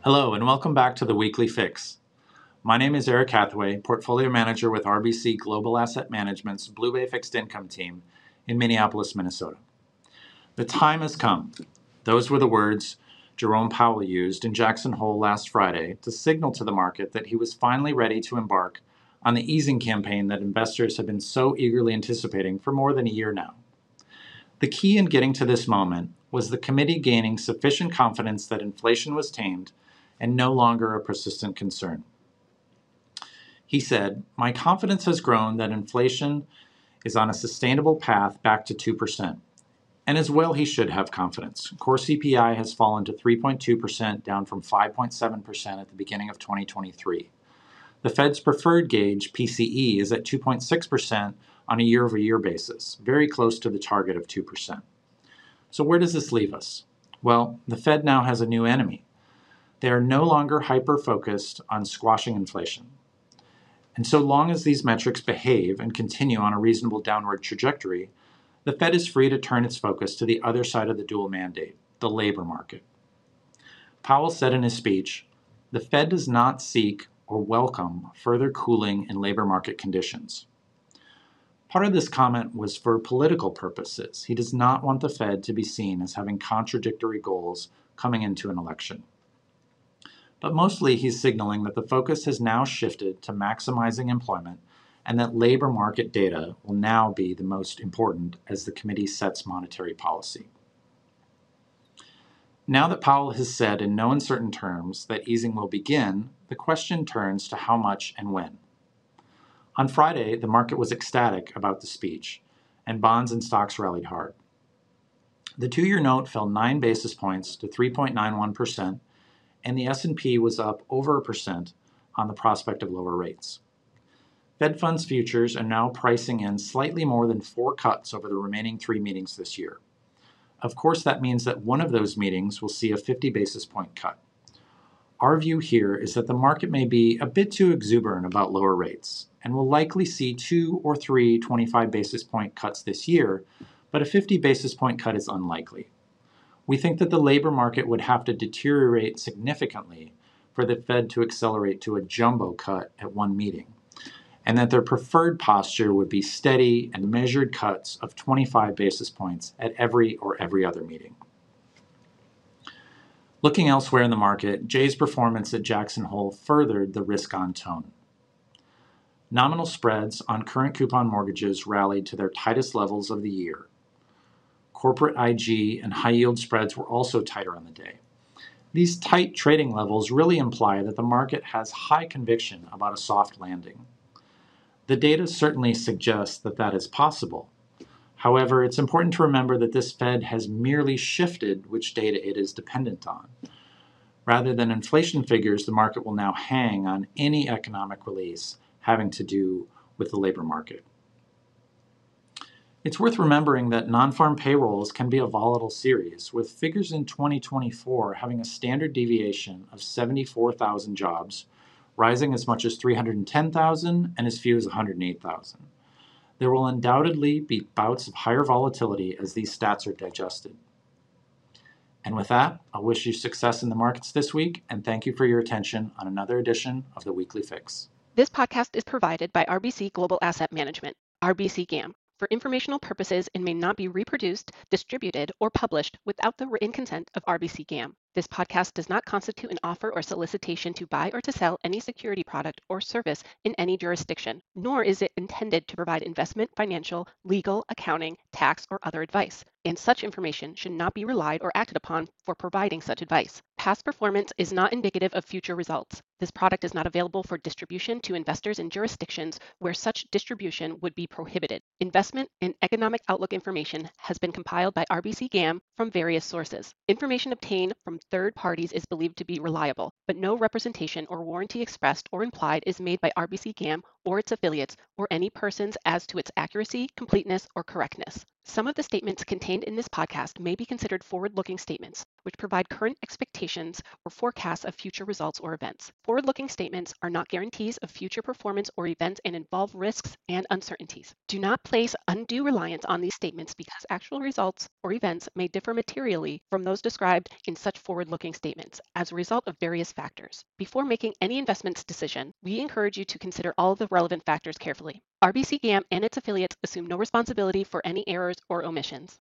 Hello, and welcome back to the Weekly Fix. My name is Eric Hathaway, Portfolio Manager with RBC Global Asset Management's Blue Bay Fixed Income team in Minneapolis, Minnesota. The time has come. Those were the words Jerome Powell used in Jackson Hole last Friday to signal to the market that he was finally ready to embark on the easing campaign that investors have been so eagerly anticipating for more than a year now. The key in getting to this moment was the committee gaining sufficient confidence that inflation was tamed and no longer a persistent concern. He said, "My confidence has grown that inflation is on a sustainable path back to 2%. And as well, he should have confidence. Core CPI has fallen to 3.2%, down from 5.7% at the beginning of 2023. The Fed's preferred gauge, PCE, is at 2.6% on a year-over-year basis, very close to the target of 2%. So where does this leave us? Well, the Fed now has a new enemy. They are no longer hyper-focused on squashing inflation. And so long as these metrics behave and continue on a reasonable downward trajectory, the Fed is free to turn its focus to the other side of the dual mandate, the labor market. Powell said in his speech, "The Fed does not seek or welcome further cooling in labor market conditions." Part of this comment was for political purposes. He does not want the Fed to be seen as having contradictory goals coming into an election. But mostly he's signaling that the focus has now shifted to maximizing employment and that labor market data will now be the most important as the committee sets monetary policy. Now that Powell has said in no uncertain terms that easing will begin, the question turns to how much and when. On Friday, the market was ecstatic about the speech, and bonds and stocks rallied hard. The 2-year note fell 9 basis points to 3.91%, and the S&P was up over 1% on the prospect of lower rates. Fed funds futures are now pricing in slightly more than 4 cuts over the remaining 3 meetings this year. Of course, that means that one of those meetings will see a 50 basis point cut. Our view here is that the market may be a bit too exuberant about lower rates and will likely see 2 or 3 25 basis point cuts this year, but a 50 basis point cut is unlikely. We think that the labor market would have to deteriorate significantly for the Fed to accelerate to a jumbo cut at one meeting, and that their preferred posture would be steady and measured cuts of 25 basis points at every or every other meeting. Looking elsewhere in the market, Jay's performance at Jackson Hole furthered the risk-on tone. Nominal spreads on current coupon mortgages rallied to their tightest levels of the year. Corporate IG and high-yield spreads were also tighter on the day. These tight trading levels really imply that the market has high conviction about a soft landing. The data certainly suggests that that is possible. However, it's important to remember that this Fed has merely shifted which data it is dependent on. Rather than inflation figures, the market will now hang on any economic release having to do with the labor market. It's worth remembering that non-farm payrolls can be a volatile series, with figures in 2024 having a standard deviation of 74,000 jobs, rising as much as 310,000 and as few as 108,000. There will undoubtedly be bouts of higher volatility as these stats are digested. And with that, I wish you success in the markets this week, and thank you for your attention on another edition of the Weekly Fix. This podcast is provided by RBC Global Asset Management, RBC GAM, for informational purposes and may not be reproduced, distributed, or published without the written consent of RBC GAM. This podcast does not constitute an offer or solicitation to buy or to sell any security product or service in any jurisdiction, nor is it intended to provide investment, financial, legal, accounting, tax, or other advice. And such information should not be relied or acted upon for providing such advice. Past performance is not indicative of future results. This product is not available for distribution to investors in jurisdictions where such distribution would be prohibited. Investment and economic outlook information has been compiled by RBC GAM from various sources. Information obtained from third parties is believed to be reliable, but no representation or warranty expressed or implied is made by RBC GAM or its affiliates or any persons as to its accuracy, completeness, or correctness. Some of the statements contained in this podcast may be considered forward-looking statements. which provide current expectations or forecasts of future results or events. Forward-looking statements are not guarantees of future performance or events and involve risks and uncertainties. Do not place undue reliance on these statements because actual results or events may differ materially from those described in such forward-looking statements as a result of various factors. Before making any investments decision, we encourage you to consider all of the relevant factors carefully. RBC GAM and its affiliates assume no responsibility for any errors or omissions.